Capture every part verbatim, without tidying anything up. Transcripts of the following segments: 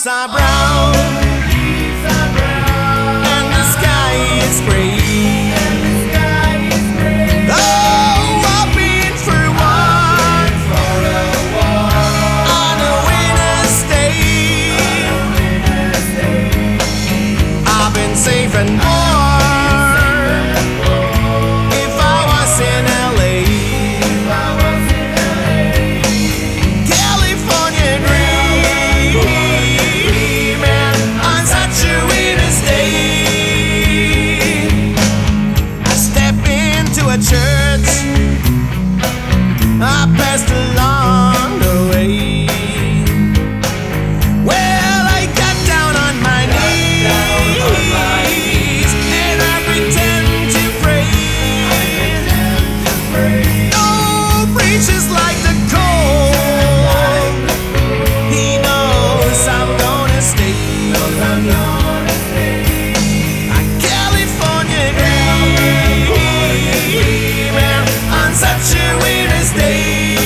are brown, and the sky is gray. Oh, I've been for a walk on a winter's day. I've been safe and warm if I was in L A. California dreaming on such a winter's day. I step into a church I passed along the way. Well, I got down on my knees and I pretend to pray. Oh, preacher's like the cold. He knows I'm gonna stay. A California dreaming on such a winter's day.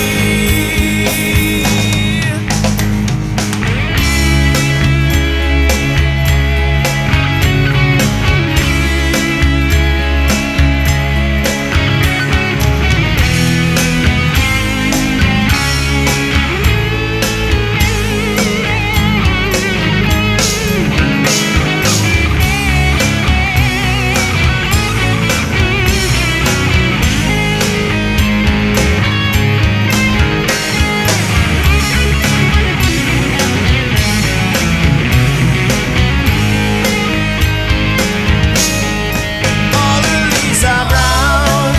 All the leaves are brown,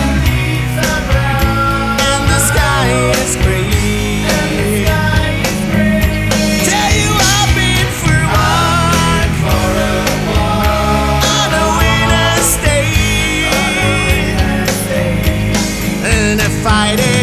and the sky is gray. Tell you I've been for a walk on a winter's day, and if I did